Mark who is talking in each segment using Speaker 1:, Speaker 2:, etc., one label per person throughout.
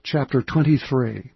Speaker 1: Chapter 23.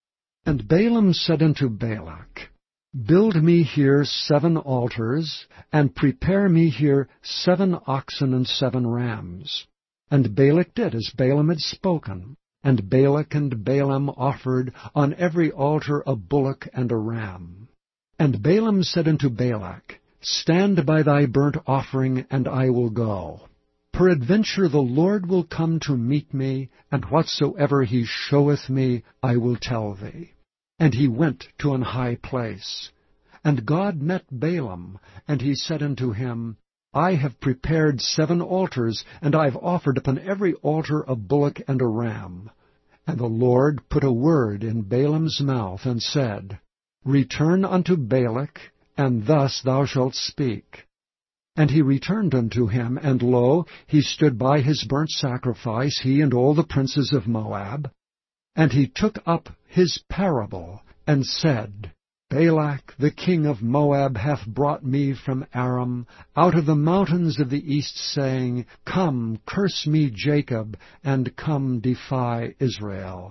Speaker 1: And Balaam said unto Balak, Build me here 7 altars, and prepare me here 7 oxen and 7 rams. And Balak did as Balaam had spoken. And Balak and Balaam offered on every altar a bullock and a ram. And Balaam said unto Balak, Stand by thy burnt offering, and I will go. Peradventure the Lord will come to meet me, and whatsoever he showeth me I will tell thee. And he went to an high place. And God met Balaam, and he said unto him, I have prepared 7 altars, and I have offered upon every altar a bullock and a ram. And the Lord put a word in Balaam's mouth, and said, Return unto Balak, and thus thou shalt speak. And he returned unto him, and lo, he stood by his burnt sacrifice, he and all the princes of Moab. And he took up his parable, and said, Balak the king of Moab hath brought me from Aram, out of the mountains of the east, saying, Come, curse me Jacob, and come defy Israel.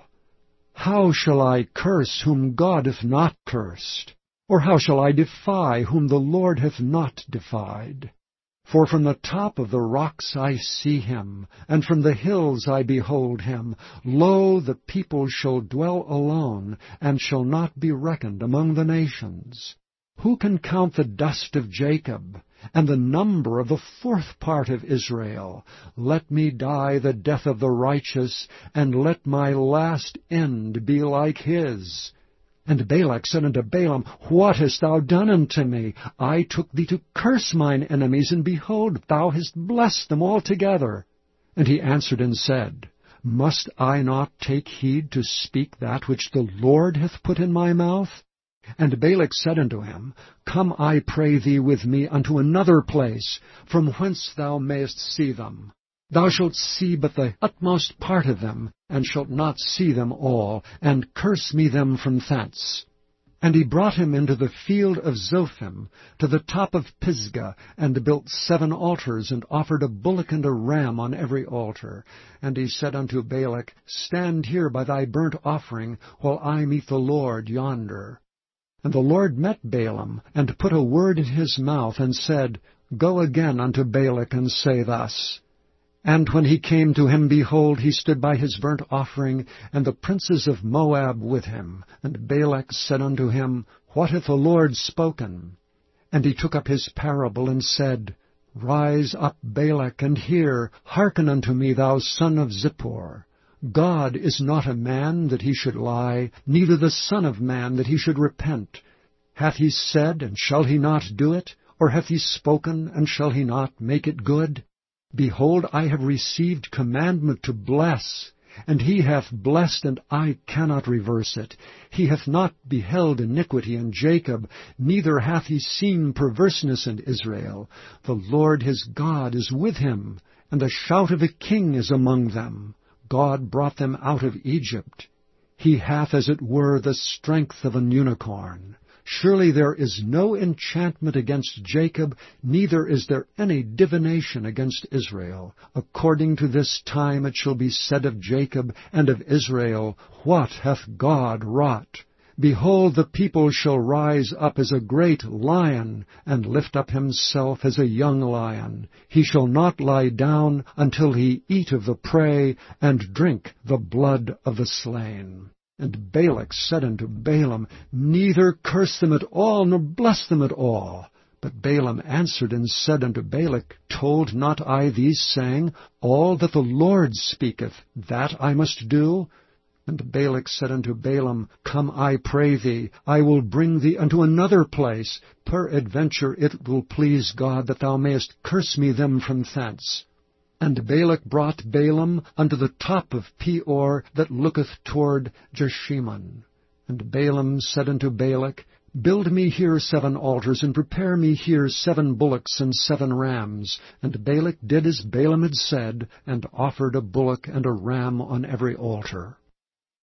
Speaker 1: How shall I curse whom God hath not cursed? Or how shall I defy whom the Lord hath not defied? For from the top of the rocks I see him, and from the hills I behold him. Lo, the people shall dwell alone, and shall not be reckoned among the nations. Who can count the dust of Jacob, and the number of the 4th part of Israel? Let me die the death of the righteous, and let my last end be like his. And Balak said unto Balaam, What hast thou done unto me? I took thee to curse mine enemies, and behold, thou hast blessed them altogether. And he answered and said, Must I not take heed to speak that which the Lord hath put in my mouth? And Balak said unto him, Come, I pray thee, with me unto another place, from whence thou mayest see them. Thou shalt see but the utmost part of them, and shalt not see them all, and curse me them from thence. And he brought him into the field of Zophim, to the top of Pisgah, and built 7 altars, and offered a bullock and a ram on every altar. And he said unto Balak, Stand here by thy burnt offering, while I meet the Lord yonder. And the Lord met Balaam, and put a word in his mouth, and said, Go again unto Balak, and say thus. And when he came to him, behold, he stood by his burnt offering, and the princes of Moab with him. And Balak said unto him, What hath the Lord spoken? And he took up his parable, and said, Rise up, Balak, and hear. Hearken unto me, thou son of Zippor. God is not a man that he should lie, neither the son of man that he should repent. Hath he said, and shall he not do it? Or hath he spoken, and shall he not make it good? Behold, I have received commandment to bless, and he hath blessed, and I cannot reverse it. He hath not beheld iniquity in Jacob, neither hath he seen perverseness in Israel. The Lord his God is with him, and the shout of a king is among them. God brought them out of Egypt. He hath, as it were, the strength of an unicorn. Surely there is no enchantment against Jacob, neither is there any divination against Israel. According to this time it shall be said of Jacob and of Israel, What hath God wrought? Behold, the people shall rise up as a great lion, and lift up himself as a young lion. He shall not lie down until he eat of the prey, and drink the blood of the slain. And Balak said unto Balaam, Neither curse them at all, nor bless them at all. But Balaam answered and said unto Balak, Told not I thee, saying, All that the Lord speaketh, that I must do? And Balak said unto Balaam, Come, I pray thee, I will bring thee unto another place. Peradventure it will please God that thou mayest curse me them from thence. And Balak brought Balaam unto the top of Peor, that looketh toward Jeshimon. And Balaam said unto Balak, Build me here 7 altars, and prepare me here 7 bullocks and 7 rams. And Balak did as Balaam had said, and offered a bullock and a ram on every altar.